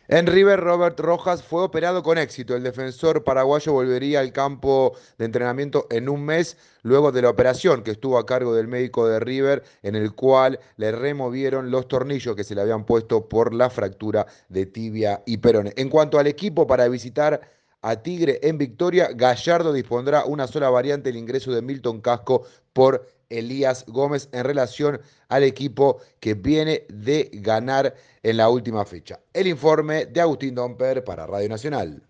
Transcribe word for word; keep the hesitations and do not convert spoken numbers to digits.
En River, Robert Rojas fue operado con éxito. El defensor paraguayo volvería al campo de entrenamiento en un mes luego de la operación que estuvo a cargo del médico de River, en el cual le removieron los tornillos que se le habían puesto por la fractura de tibia y peroné. En cuanto al equipo para visitar a Tigre en Victoria, Gallardo dispondrá una sola variante: el ingreso de Milton Casco por Elías Gómez en relación al equipo que viene de ganar en la última fecha. El informe de Agustín Domper para Radio Nacional.